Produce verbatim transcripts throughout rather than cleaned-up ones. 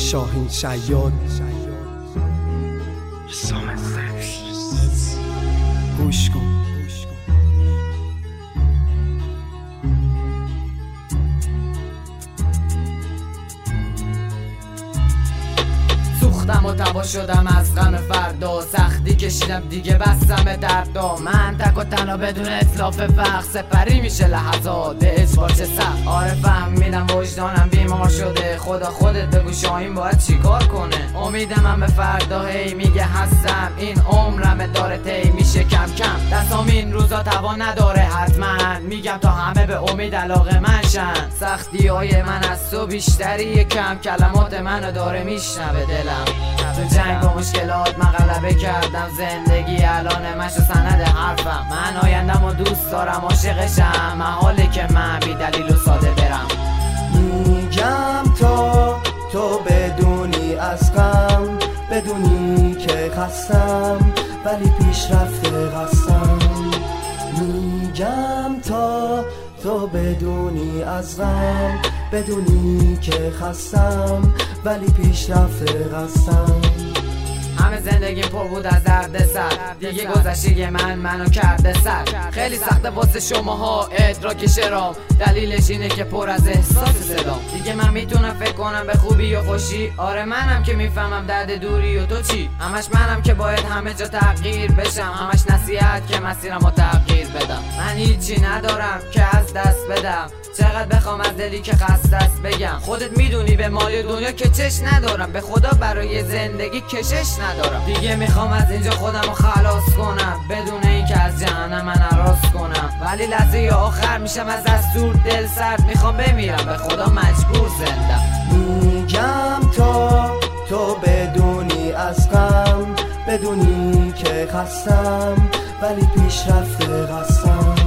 شاهین شیاد گوش کن. سوختم و تبا شدم از غم فردا، سختی کشیدم دیگه بستم دردا. من تک و تنها بدون اطلاف وقت، سپری میشه لحظات اجبار چه سخت. آره فهمیدم وجدانم بیمار شده، خدا خودت بگو شاهین باید چیکار کنه. امیدم من به فردا هی میگه هستم، این عمرم داره طی میشه کم کم. دستام این روزا توان نداره حتما، میگم تا همه به امید علاقه من شن. سختی های من از تو بیشتری کم، کلمات منو داره میشنوه دلم. تو جنگ و مشکلات من غلبه کردم، زندگی الان مشو سند حرفم. من آیندم و دوست دارم عاشقشم، محاله که من بی دلیل و ساده برم. میگم تا تو بدونی از غم، بدونی که خستم ولی پیشرفت قصدم. میگم تا تو بدونی از غم، بدونی که خستم ولی پیشرفت قصدم. همه زندگیم پر بود از درد سر، دیگه گذشته من منو کرده سر. خیلی سخته واسه شماها ادراک شرام، دلیلش اینه که پر از احساس صدام. دیگه من میتونم فکر کنم به خوبی و خوشی، آره منم که میفهمم درد دوری و تو چی. همش منم که باید همه جا تغییر بشم، همش نصیحت که مسیرمو تغییر بدم. من هیچی ندارم که از دست بدم، چقدر بخوام از دلی که خسته است بگم. خودت میدونی به مال دنیا که چش ندارم، به خدا برای زندگی کشش ندارم. دیگه میخوام از اینجا خودمو خلاص کنم، بدون این که از جهنم من هراس کنم. ولی لحظه آخر میشم از دستور دل سرد، میخوام بمیرم به خدا مجبور زنده. میگم تا تو بدونی از غم، بدونی که خستم ولی پیشرفت قصدم.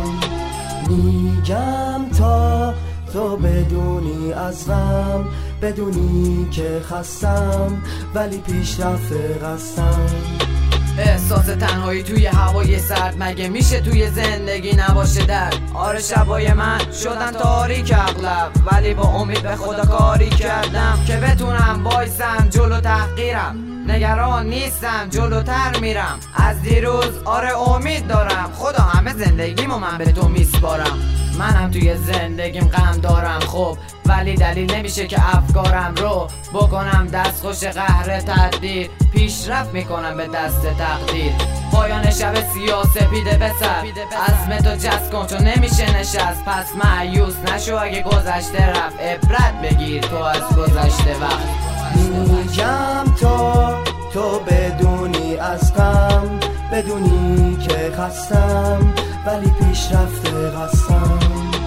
میگم تا تو بدونی از غم، بدونی که خستم ولی پیشرفت قصدم. احساس تنهایی توی هوای سرد، مگه میشه توی زندگی نباشه درد؟ آره شبای من شدن تاریک اغلب، ولی با امید به خدا کاری کردم که بتونم وایسم جلو تحقیرم. نگران نیستم جلوتر میرم، از دیروز آره امید دارم. خدا همه زندگیمو من به تو میسپارم. منم توی زندگیم غم دارم خب، ولی دلیل نمیشه که افکارم رو بکنم دست خوش قهر تقدیر. پیشرفت میکنم به دست تقدیر. پایان شب سیاه سپیده بسر، عزم تو جست کن چون نمیشه نشست. پس مایوس نشو اگه گذشته رفت، عبرت بگیر تو از گذشته وقت. میگم تا تو بدونی از غم، بدونی که خستم ولی پیشرفت قصدم.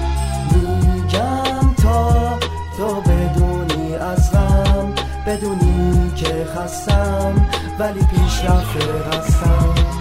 میگم تا تو بدونی از غم، بدونی که خستم ولی پیشرفت قصدم.